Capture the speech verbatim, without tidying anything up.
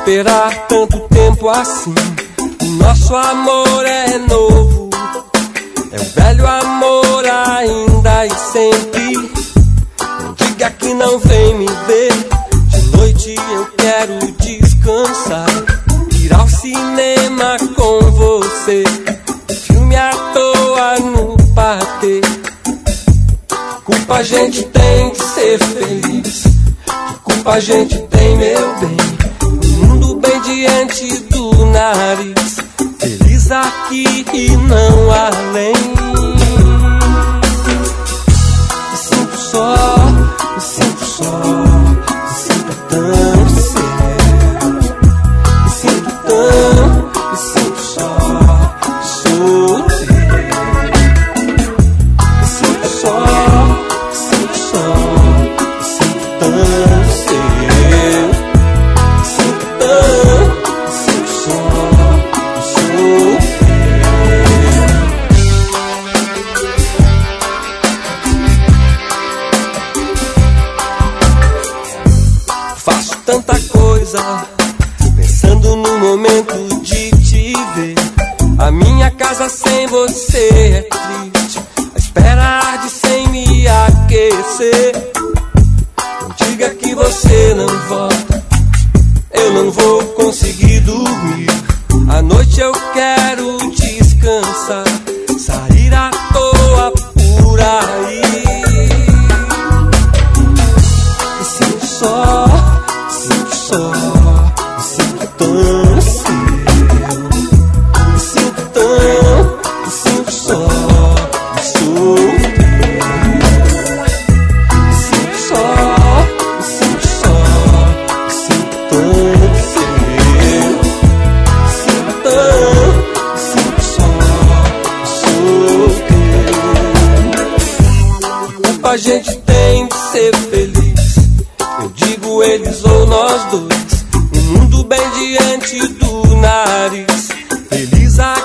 esperar tanto tempo assim. O nosso amor é novo, é o velho amor ainda e sempre. Não diga que não vem me ver. De noite eu quero descansar, ir ao cinema com você, filme à toa no patê. Que culpa a gente tem de ser feliz? Que culpa a gente tem, meu bem? O mundo bem diante do nariz, feliz aqui e não além. Me sinto só, me sinto só, me sinto tão seu. Me sinto tão, me sinto só, sou teu. Me sinto só, me sinto só, me sinto tão seu. Me sinto tão, me sinto só, sou teu. Faço tanta coisa, pensando no momento de te ver. A minha casa sem você é triste, a espera arde sem me aquecer. Não diga que você não volta, eu não vou conseguir dormir. À noite eu quero descansar, sair à toa por aí. Me sinto só, me sinto só, me sinto tão seu. Me sinto tão, me sinto só, me sou teu. Me sinto só, me sinto só, me sinto tão seu. Me sinto tão, me sinto só, me sou teu. Que culpa a gente tem de ser feliz? Eu digo eles ou nós dois, o mundo bem diante do nariz, feliz aqui